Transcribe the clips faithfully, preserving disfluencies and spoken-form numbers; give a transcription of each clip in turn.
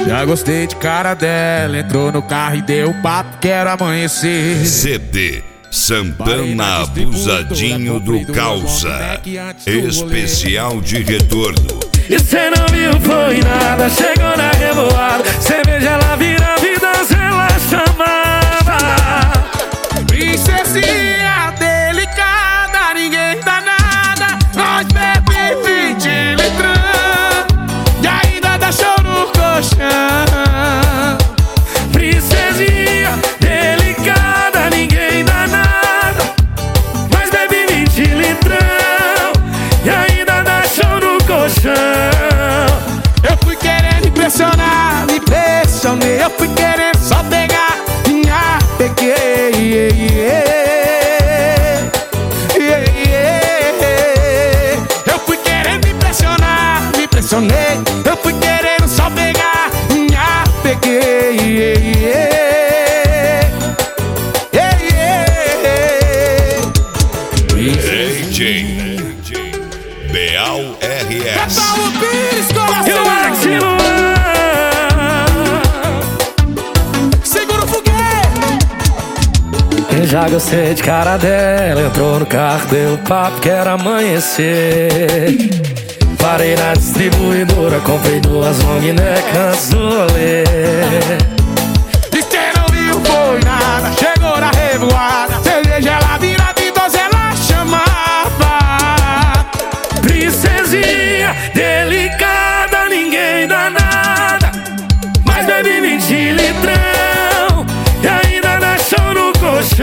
Já gostei de cara dela, entrou no carro e deu papo, quero amanhecer. C D Santana Abusadinho do Calça, especial de retorno. E cê não viu, foi nada, chegou na revoada, cerveja ela vira vida, ela chamava. Princesinha delicada, ninguém dá nada, nós bebe vinte litrão e ainda dá show no colchão. Princesinha delicada, ninguém dá nada, mas bebe vinte litrão e ainda dá show no colchão. Eu fui querendo impressionar, me impressionei. Eu fui querendo só pegar, minha peguei. Yeah, yeah, yeah. Eu fui querendo impressionar, me impressionei. Eu fui querendo só pegar, minha peguei. Yeah, yeah, yeah. D J Beal R S E o Maximo segura o foguete. Eu já gostei de cara dela, entrou no carro, deu papo, quero amanhecer. Parei na distribuidora, comprei duas long neck antes do rolê. E cê não viu, foi nada, chegou na revoada, cerveja ela vira de doze, ela chamava. Princesinha delicada, ninguém dá nada, mas bebe vinte litrão e ainda dá show no colchão.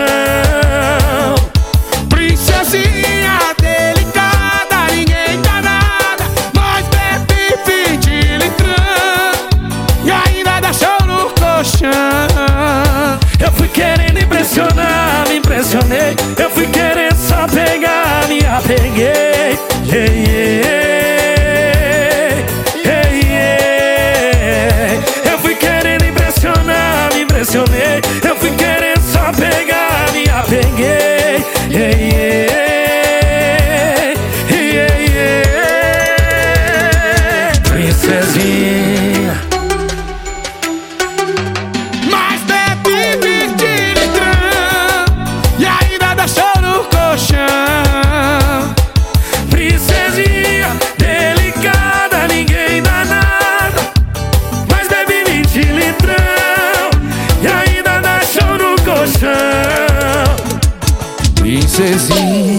Princesinha delicada, ninguém dá nada, mas bebe vinte litrão e ainda dá show no colchão. Eu fui querendo impressionar, me impressionei. Eu fui querendo só pegar, me apeguei. Yeah, yeah, yeah, yeah. Eu fui querendo impressionar, me impressionei. Eu fui querendo só pegar, me apeguei. Yeah, yeah, yeah, yeah. Princesinha, Mas bebe vinte litrão e ainda dá show no colchão. princesinha delicada, ninguém dá nada, mas bebe vinte litrão e ainda dá show no colchão. Princesinha